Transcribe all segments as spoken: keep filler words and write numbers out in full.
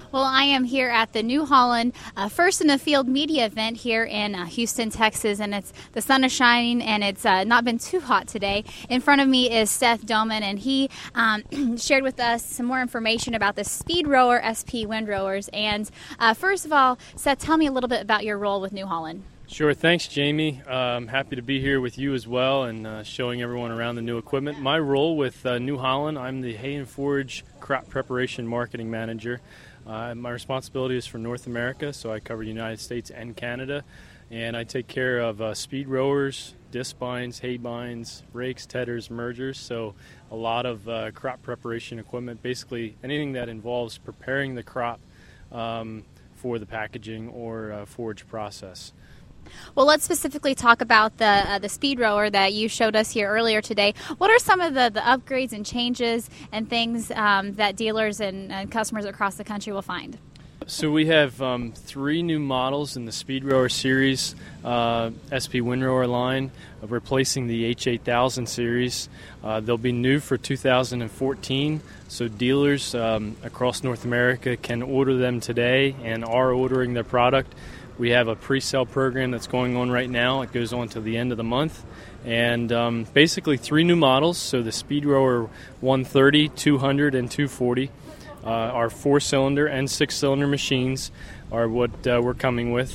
Well, I am here at the New Holland uh, First in the Field media event here in uh, Houston, Texas, and it's the sun is shining and it's uh, not been too hot today. In front of me is Seth Doman, and he um, shared with us some more information about the Speed Rower S P windrowers. And uh, first of all, Seth, tell me a little bit about your role with New Holland. Sure. Thanks, Jamie. Uh, I'm happy to be here with you as well and uh, showing everyone around the new equipment. My role with uh, New Holland, I'm the hay and forage crop preparation marketing manager. Uh, my responsibility is for North America, so I cover the United States and Canada, and I take care of uh, speed rowers, disc binds, hay binds, rakes, tedders, mergers, so a lot of uh, crop preparation equipment, basically anything that involves preparing the crop um, for the packaging or uh, forage process. Well, let's specifically talk about the uh, the speed rower that you showed us here earlier today. What are some of the, the upgrades and changes and things um, that dealers and, and customers across the country will find? So we have um, three new models in the Speed Rower series uh, S P windrower line, uh, replacing the H eight thousand series. Uh, they'll be new for two thousand fourteen, so dealers um, across North America can order them today and are ordering their product. We have a pre-sale program that's going on right now. It goes on to the end of the month. And um, basically three new models. So the Speed Rower one thirty, two hundred, and two forty. Uh, our four-cylinder and six-cylinder machines are what uh, we're coming with.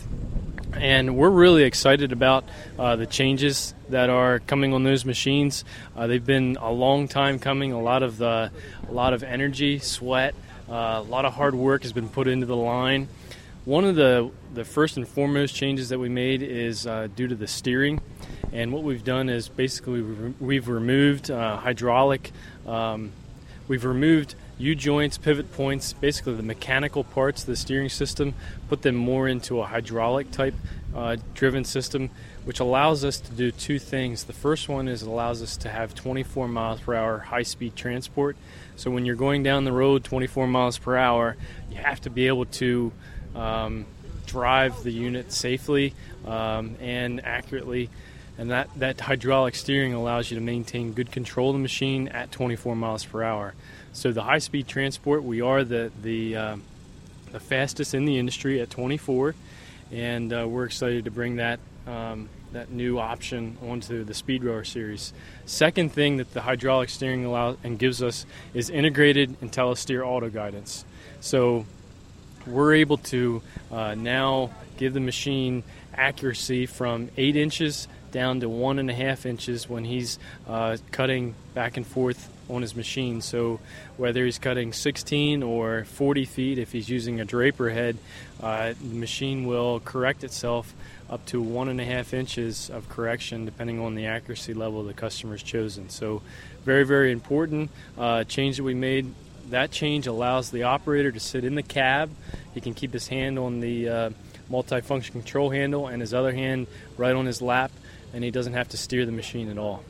And we're really excited about uh, the changes that are coming on those machines. Uh, they've been a long time coming. A lot of, the, a lot of energy, sweat, uh, a lot of hard work has been put into the line. One of the, the first and foremost changes that we made is uh, due to the steering. And what we've done is basically we've removed uh, hydraulic, um, we've removed U-joints, pivot points, basically the mechanical parts of the steering system, put them more into a hydraulic type uh, driven system, which allows us to do two things. The first one is it allows us to have twenty-four miles per hour high-speed transport. So when you're going down the road twenty-four miles per hour, you have to be able to Um, drive the unit safely um, and accurately, and that, that hydraulic steering allows you to maintain good control of the machine at twenty-four miles per hour. So the high-speed transport, we are the the, uh, the fastest in the industry at twenty-four, and uh, we're excited to bring that um, that new option onto the Speed Rower series. Second thing that the hydraulic steering allows and gives us is integrated IntelliSteer auto guidance. So we're able to uh, now give the machine accuracy from eight inches down to one and a half inches when he's uh, cutting back and forth on his machine. So whether he's cutting sixteen or forty feet, if he's using a draper head, uh, the machine will correct itself up to one and a half inches of correction depending on the accuracy level the customer's chosen. So very, very important uh, change that we made. That change allows the operator to sit in the cab. He can keep his hand on the uh, multi-function control handle and his other hand right on his lap, and he doesn't have to steer the machine at all.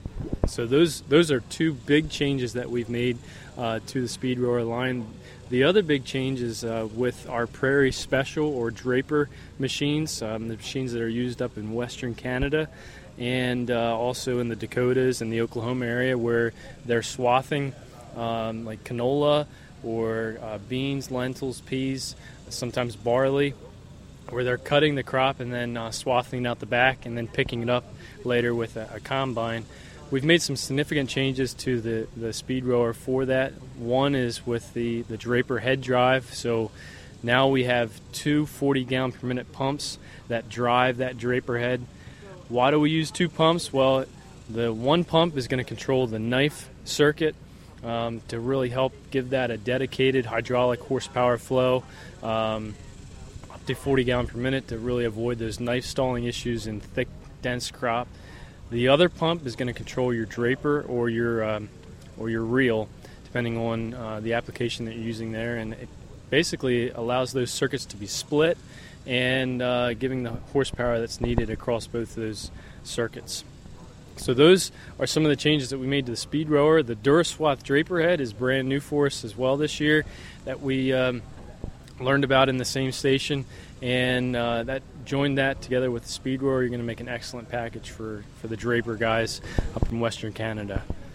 So those those are two big changes that we've made uh, to the Speed Rower line. The other big change is uh, with our Prairie Special or Draper machines, um, the machines that are used up in Western Canada and uh, also in the Dakotas and the Oklahoma area where they're swathing Um, like canola or uh, beans, lentils, peas, sometimes barley, where they're cutting the crop and then uh, swathing out the back and then picking it up later with a, a combine. We've made some significant changes to the, the Speed Rower for that. One is with the, the Draper head drive. So now we have two forty gallon per minute pumps that drive that Draper head. Why do we use two pumps? Well, the one pump is going to control the knife circuit, Um, to really help give that a dedicated hydraulic horsepower flow um, up to forty gallon per minute to really avoid those knife stalling issues in thick, dense crop. The other pump is going to control your draper or your um, or your reel, depending on uh, the application that you're using there, and it basically allows those circuits to be split and uh, giving the horsepower that's needed across both of those circuits. So those are some of the changes that we made to the Speed Rower. The DuraSwath Draper head is brand new for us as well this year that we um, learned about in the same station, and uh, that joined that together with the Speed Rower. You're going to make an excellent package for, for the Draper guys up in Western Canada.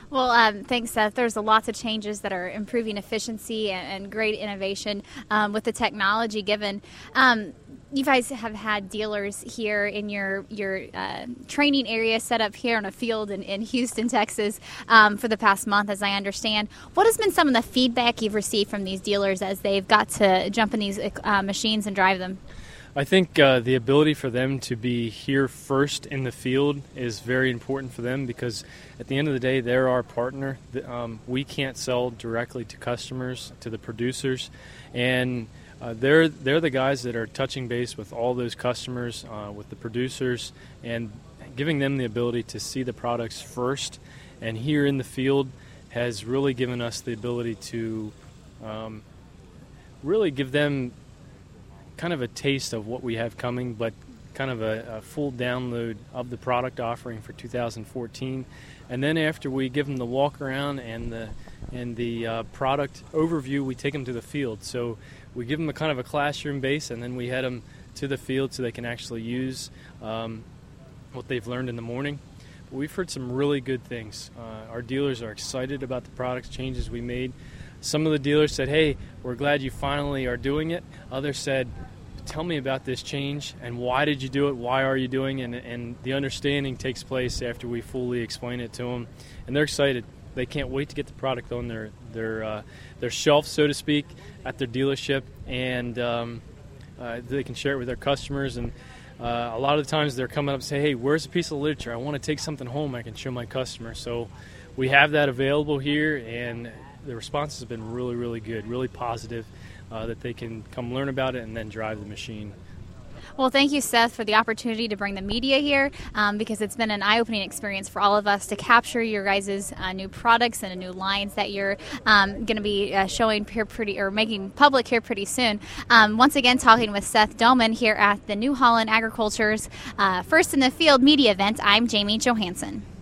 Well, um, thanks, Seth. There's a lots of changes that are improving efficiency and, and great innovation um, with the technology given. Um, you guys have had dealers here in your your uh, training area set up here on a field in, in Houston, Texas, um, for the past month, as I understand. What has been some of the feedback you've received from these dealers as they've got to jump in these uh, machines and drive them? I think uh, the ability for them to be here first in the field is very important for them, because at the end of the day, they're our partner. Um, we can't sell directly to customers, to the producers, and uh, they're they're the guys that are touching base with all those customers, uh, with the producers, and giving them the ability to see the products first. And here in the field has really given us the ability to um, really give them kind of a taste of what we have coming, but kind of a, a full download of the product offering for two thousand fourteen. And then after we give them the walk around and the and the uh, product overview, we take them to the field. So we give them a kind of a classroom base, and then we head them to the field so they can actually use um, what they've learned in the morning. But we've heard some really good things. Uh, our dealers are excited about the product changes we made. Some of the dealers said, hey, we're glad you finally are doing it. Others said, tell me about this change and why did you do it, why are you doing it, and, and the understanding takes place after we fully explain it to them. And they're excited. They can't wait to get the product on their their, uh, their shelf, so to speak, at their dealership, and um, uh, they can share it with their customers. And uh, a lot of the times they're coming up and say, hey, where's a piece of literature? I want to take something home I can show my customer. So we have that available here, and the response has been really, really good, really positive, uh, that they can come learn about it and then drive the machine. Well, thank you, Seth, for the opportunity to bring the media here, um, because it's been an eye-opening experience for all of us to capture your guys' uh, new products and new lines that you're um, going to be uh, showing here pretty, or making public here pretty soon. Um, once again, talking with Seth Doman here at the New Holland Agriculture's uh, First in the Field media event. I'm Jamie Johansson.